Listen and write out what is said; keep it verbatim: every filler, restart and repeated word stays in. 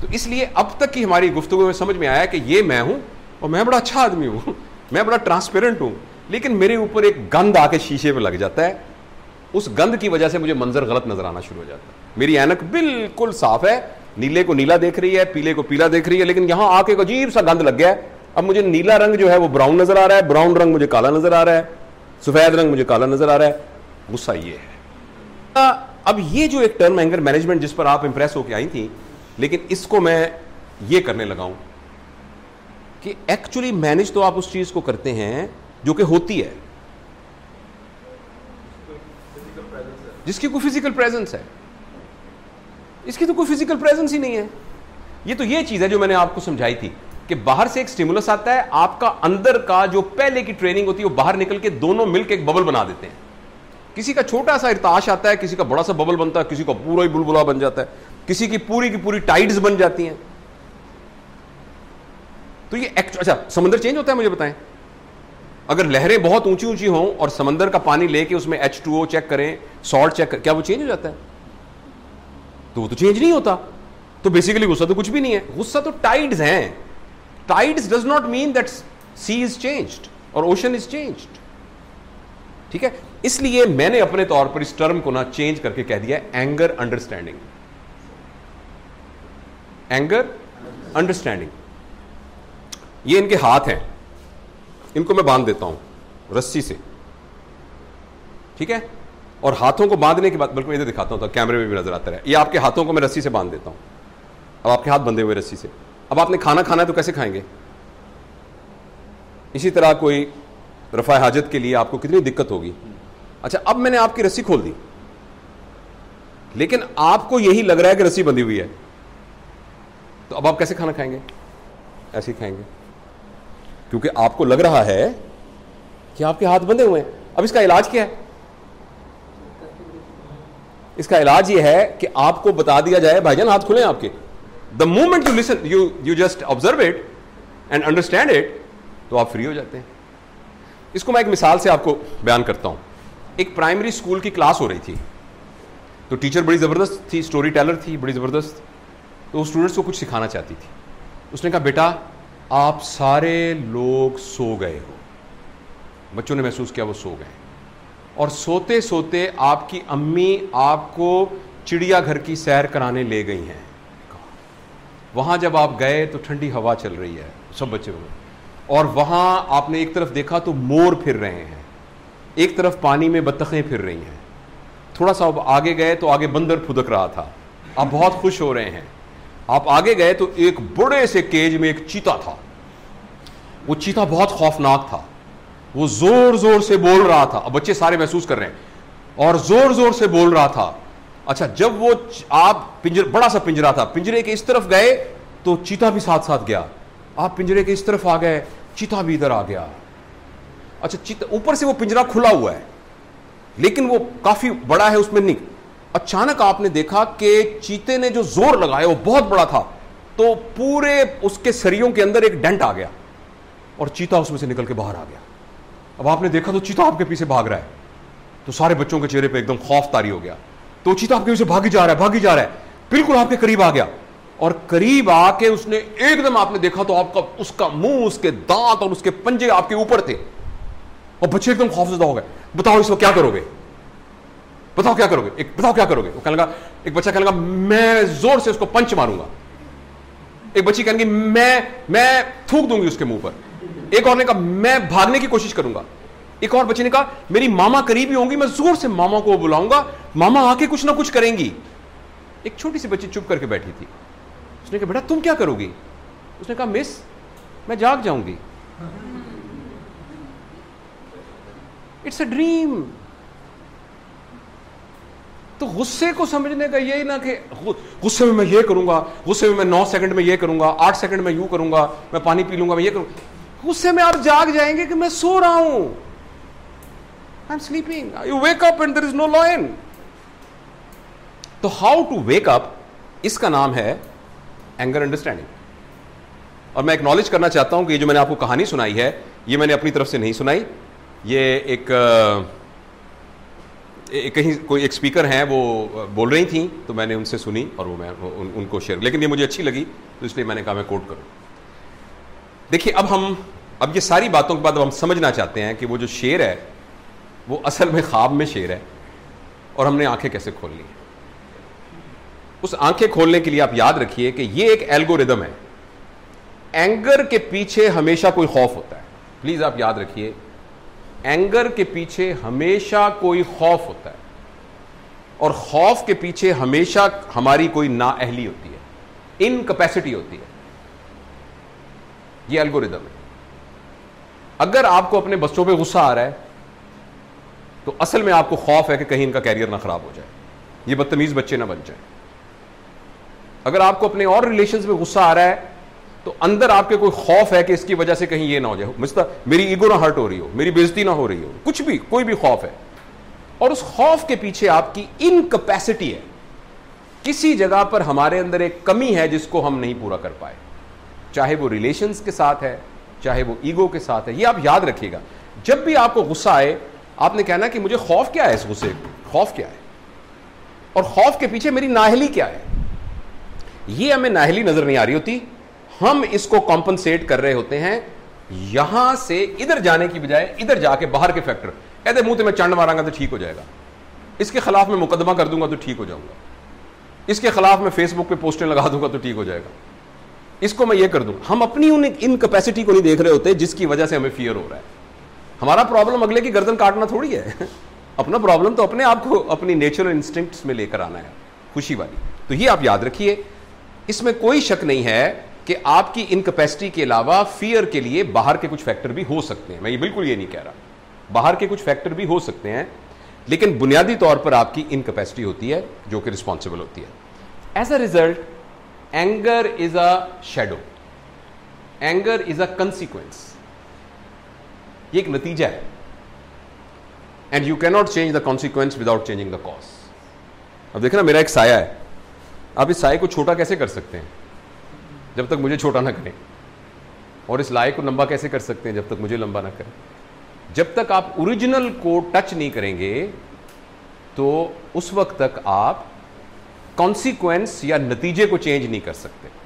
तो इसलिए अब तक की हमारी गुफ्तगू में समझ में आया कि ये मैं हूं और मैं बड़ा अच्छा आदमी हूं, मैं बड़ा ट्रांसपेरेंट हूं, लेकिन मेरे ऊपर एक गंद आके शीशे पे लग जाता है, उस गंद की वजह से मुझे मंजर गलत नजर आना शुरू हो जाता है। मेरी ऐनक बिल्कुल साफ है, नीले को नीला देख रही है, पीले को पीला देख रही है, लेकिन यहां आके एक अजीब सा गंद लग गया है। अब मुझे नीला रंग जो है वो ब्राउन नजर आ रहा है, ब्राउन रंग मुझे काला नजर आ रहा है, सफेद रंग मुझे काला नजर आ रहा है। गुस्सा ये है। अब ये जो एक टर्म एंगर मैनेजमेंट जिस पर आप इंप्रेस होकर आई थी, लेकिन इसको मैं ये करने लगा हूं कि एक्चुअली मैनेज तो आप उस चीज को करते हैं जो कि होती है, जिसकी कोई फिजिकल प्रेजेंस है। इसकी तो कोई फिजिकल प्रेजेंस ही नहीं है। ये तो ये चीज है जो मैंने आपको समझाई थी कि बाहर से एक स्टिमुलस आता है, आपका अंदर का जो पहले की ट्रेनिंग होती है वो बाहर निकल के दोनों मिलकर एक बबल बना देते हैं। किसी का छोटा सा इर्ताश आता है, किसी का बड़ा सा बबल बनता है, किसी का पूरा ही बुलबुला बन जाता है, किसी की पूरी की पूरी टाइड्स बन जाती हैं। तो ये अच्छा, समंदर चेंज होता है, मुझे बताएं। अगर लहरें बहुत ऊंची ऊंची हों और समंदर का पानी लेके उसमें एच टू ओ चेक करें, सॉल्ट चेक करें, क्या वो चेंज हो जाता है? तो वो तो चेंज नहीं होता। तो बेसिकली गुस्सा तो कुछ भी नहीं है, गुस्सा तो टाइड्स हैं। Tides does not mean that sea is changed और ओशन इज चेंज्ड। ठीक है, इसलिए मैंने अपने तौर पर इस टर्म को ना चेंज करके कह दिया एंगर अंडरस्टैंडिंग। Anger understanding. ये इनके हाथ हैं, इनको मैं बांध देता हूं रस्सी से, ठीक है। और हाथों को बांधने के बाद, बल्कि इधर दिखाता हूं तो कैमरे में भी नजर आता है। ये आपके हाथों को मैं रस्सी से बांध देता हूं। अब आपके हाथ बंधे हुए रस्सी से। अब आपने खाना खाना है तो कैसे खाएंगे? इसी तरह कोई रफा हाजत के लिए आपको कितनी दिक्कत होगी। अच्छा, अब मैंने आपकी रस्सी खोल दी, लेकिन आपको यही लग रहा है कि रस्सी बंधी हुई है, तो अब आप कैसे खाना खाएंगे? ऐसे ही खाएंगे, क्योंकि आपको लग रहा है कि आपके हाथ बंधे हुए हैं। अब इसका इलाज क्या है? इसका इलाज यह है कि आपको बता दिया जाए भाईजान हाथ खुले हैं आपके। The moment you listen, you you just observe it and understand it, तो आप फ्री हो जाते हैं। इसको मैं एक मिसाल से आपको बयान करता हूं। एक प्राइमरी स्कूल की क्लास हो रही थी, तो टीचर बड़ी जबरदस्त थी, स्टोरी टेलर थी बड़ी जबरदस्त, तो स्टूडेंट्स को कुछ सिखाना चाहती थी। उसने कहा, बेटा आप सारे लोग सो गए हो। बच्चों ने महसूस किया वो सो गए, और सोते सोते आपकी अम्मी आपको चिड़ियाघर की सैर कराने ले गई हैं। वहां जब आप गए तो ठंडी हवा चल रही है, सब बच्चे हुए, और वहां आपने एक तरफ देखा तो मोर फिर रहे हैं, एक तरफ पानी में बत्तखें फिर रही हैं। थोड़ा सा आगे गए तो आगे बंदर फुदक रहा था। आप बहुत खुश हो रहे हैं। आप आगे गए तो एक बड़े से केज में एक चीता था। वो चीता बहुत खौफनाक था, वो जोर जोर से बोल रहा था। अब बच्चे सारे महसूस कर रहे हैं, और जोर जोर से बोल रहा था। अच्छा, जब वो आप पिंजर, बड़ा सा पिंजरा था, पिंजरे के इस तरफ गए तो चीता भी साथ साथ गया। आप पिंजरे के इस तरफ आ गए, चीता भी इधर आ गया। अच्छा, चीता ऊपर से वो पिंजरा खुला हुआ है, लेकिन वो काफी बड़ा है, उसमें नहीं। अचानक आपने देखा कि चीते ने जो जोर लगाया वो बहुत बड़ा था, तो पूरे उसके सरियों के अंदर एक डेंट आ गया और चीता उसमें से निकल के बाहर आ गया। अब आपने देखा तो चीता आपके पीछे भाग रहा है, तो सारे बच्चों के चेहरे पे एकदम खौफ तारी हो गया। तो चीता आपके पीछे भागी जा रहा है, भागी जा रहा है, बिल्कुल आपके करीब आ गया, और करीब आके उसने एकदम, आपने देखा तो आपका उसका मुंह, उसके दांत और उसके पंजे आपके ऊपर थे, और बच्चे एकदम खौफजदा हो गए। बताओ इस वक्त क्या करोगे? बताओ क्या करोगे? एक बताओ क्या करोगे? वो कहने लगा, एक बच्चा कहने लगा, मैं जोर से उसको पंच मारूंगा। एक बच्ची कहने लगी, मैं मैं थूक दूंगी उसके मुंह पर। एक और ने कहा, मैं भागने की कोशिश करूंगा। एक और बच्ची ने कहा, मेरी मामा करीब ही होंगी, मैं जोर से मामा को बुलाऊंगा, मामा आके कुछ ना कुछ करेंगी। एक छोटी सी बच्ची चुप करके बैठी थी। उसने कहा, बेटा तुम क्या करोगी? उसने कहा, मिस मैं जाग जाऊंगी। It's a dream. तो गुस्से को समझने का यही ना कि गुस्से में मैं ये करूंगा, गुस्से में मैं नौ सेकंड में ये करूंगा, आठ सेकंड में यूं करूंगा, मैं पानी पी लूंगा, मैं ये करूंगा। गुस्से में आप जाग जाएंगे कि मैं सो रहा हूं, I am sleeping. You wake up and there is no lion. तो हाउ टू वेक अप, इसका नाम है एंगर अंडरस्टैंडिंग। और मैं एक्नॉलेज करना चाहता हूं कि ये जो मैंने आपको कहानी सुनाई है, ये मैंने अपनी तरफ से नहीं सुनाई। ये एक कहीं कोई एक स्पीकर हैं वो बोल रही थी तो मैंने उनसे सुनी और वो मैं उन, उनको शेयर, लेकिन ये मुझे अच्छी लगी तो इसलिए मैंने कहा मैं कोट करूं। देखिए अब हम अब ये सारी बातों के बाद अब हम समझना चाहते हैं कि वो जो शेर है वो असल में ख्वाब में शेर है और हमने आंखें कैसे खोल ली। उस आंखें खोलने के लिए आप याद रखिए कि ये एक एल्गोरिदम है। एंगर के पीछे हमेशा कोई खौफ होता है, प्लीज आप याद रखिए, एंगर के पीछे हमेशा कोई खौफ होता है और खौफ के पीछे हमेशा हमारी कोई नाअहली होती है, इनकैपेसिटी होती है। यह एल्गोरिदम है। अगर आपको अपने बच्चों पे गुस्सा आ रहा है तो असल में आपको खौफ है कि कहीं इनका कैरियर ना खराब हो जाए, ये बदतमीज बच्चे ना बन जाए। अगर आपको अपने और रिलेशंस में गुस्सा आ रहा है तो अंदर आपके कोई खौफ है कि इसकी वजह से कहीं ये ना हो जाए, मिस्टर मेरी ईगो ना हर्ट हो रही हो, मेरी बेइज्जती ना हो रही हो, कुछ भी कोई भी खौफ है। और उस खौफ के पीछे आपकी इनकैपेसिटी है, किसी जगह पर हमारे अंदर एक कमी है जिसको हम नहीं पूरा कर पाए, चाहे वो रिलेशंस के साथ है, चाहे वो ईगो के साथ है। ये आप याद रखिएगा। जब भी आपको गुस्सा आए आपने कहना कि मुझे खौफ क्या है, इस गुस्से खौफ क्या है और खौफ के पीछे मेरी नाअहली क्या है। ये हमें नाअहली नजर नहीं आ रही होती, हम इसको कॉम्पनसेट कर रहे होते हैं यहां से इधर जाने की बजाय इधर जाके बाहर के फैक्टर, कहते मुंह तो मैं चंड मारांगा तो ठीक हो जाएगा, इसके खिलाफ मैं मुकदमा कर दूंगा तो ठीक हो जाऊंगा, इसके खिलाफ मैं फेसबुक पे पोस्टें लगा दूंगा तो ठीक हो जाएगा, इसको मैं ये कर दूंगा। हम अपनी उन इनकैपेसिटी को नहीं देख रहे होते जिसकी वजह से हमें फियर हो रहा है। हमारा प्रॉब्लम अगले की गर्दन काटना थोड़ी है अपना प्रॉब्लम तो अपने आप को अपनी नेचुरल इंस्टिंक्ट्स में लेकर आना है, खुशी वाली। तो ये आप याद रखिए, इसमें कोई शक नहीं है कि आपकी इनकैपेसिटी के अलावा फियर के लिए बाहर के कुछ फैक्टर भी हो सकते हैं। मैं ये बिल्कुल ये नहीं कह रहा, बाहर के कुछ फैक्टर भी हो सकते हैं, लेकिन बुनियादी तौर पर आपकी इनकैपेसिटी होती है जो कि रिस्पॉन्सिबल होती है। As a result anger is a shadow, anger is a consequence, ये एक नतीजा है। And you can not change the consequence without changing the cause. अब देखना मेरा एक साया है, आप इस साये को छोटा कैसे कर सकते हैं जब तक मुझे छोटा ना करें, और इस लाये को लंबा कैसे कर सकते हैं जब तक मुझे लंबा ना करें। जब तक आप ओरिजिनल को टच नहीं करेंगे तो उस वक्त तक आप कॉन्सिक्वेंस या नतीजे को चेंज नहीं कर सकते।